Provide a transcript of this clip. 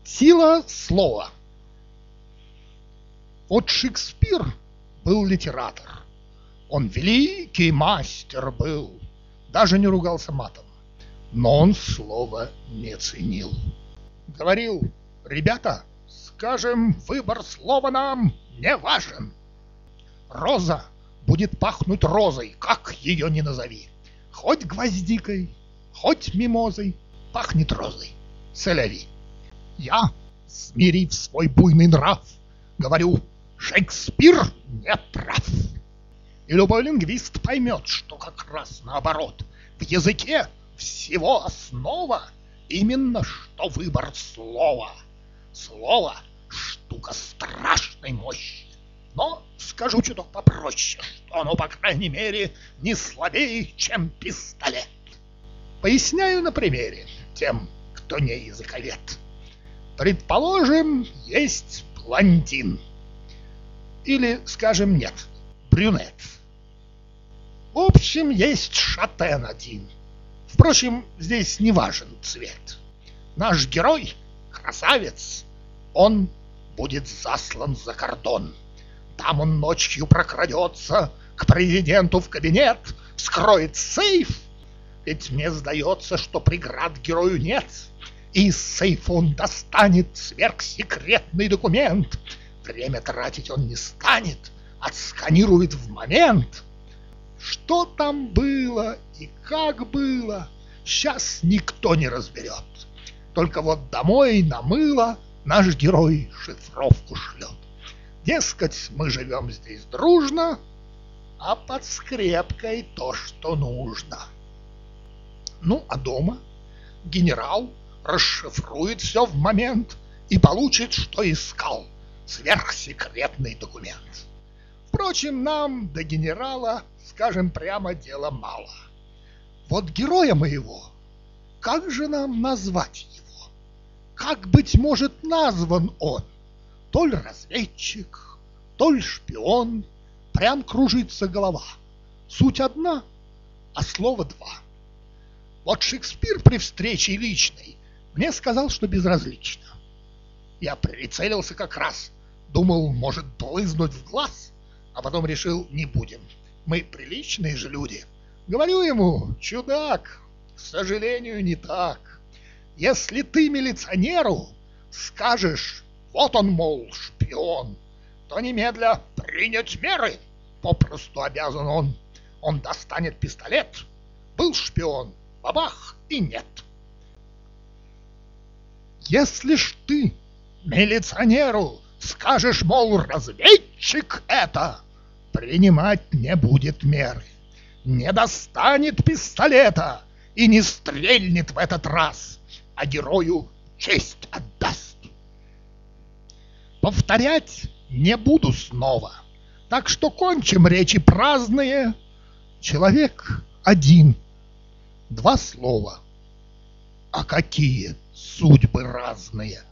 Сила слова. Вот Шекспир был литератор. Он великий мастер был, даже не ругался матом. Но он слова не ценил. Говорил: ребята, скажем, выбор слова нам не важен. Роза будет пахнуть розой, как ее ни назови. Хоть гвоздикой, хоть мимозой, пахнет розой. Соляви. Я, смирив свой буйный нрав, говорю: Шекспир не прав. И любой лингвист поймет, что как раз наоборот. В языке всего основа именно что выбор слова. Слово — штука страшной мощи. Но скажу чуток попроще, что оно, по крайней мере, не слабее, чем пистолет. Поясняю на примере тем, кто не языковед. Предположим, есть блондин. Или, скажем, нет, брюнет. В общем, есть шатен один. Впрочем, здесь не важен цвет. Наш герой, красавец, он будет заслан за кордон. Там он ночью прокрадется к президенту в кабинет, вскроет сейф. Ведь мне сдается, что преград герою нет. И из сейфа он достанет сверхсекретный документ. Время тратить он не станет, отсканирует в момент. Что там было и как было, сейчас никто не разберет. Только вот домой на мыло наш герой шифровку шлет. Дескать, мы живем здесь дружно, а под скрепкой то, что нужно. Ну, а дома генерал расшифрует все в момент и получит, что искал — сверхсекретный документ. Впрочем, нам до генерала, скажем прямо, дела мало. Вот героя моего, как же нам назвать его? Как, быть может, назван он? То ли разведчик, то ли шпион, прям кружится голова. Суть одна, а слово два. Вот Шекспир при встрече личной мне сказал, что безразлично. Я прицелился как раз, думал, может блызнуть в глаз, а потом решил, не будем. Мы приличные же люди. Говорю ему: чудак, к сожалению, не так. Если ты милиционеру скажешь: вот он, мол, шпион, то немедля принять меры попросту обязан он. Он достанет пистолет. Был шпион, бабах, и нет. Если ж ты милиционеру скажешь, мол, разведчик это, принимать не будет меры. Не достанет пистолета и не стрельнет в этот раз, а герою честь отдаст. Повторять не буду снова, так что кончим речи праздные. Человек один, два слова, а какие судьбы разные.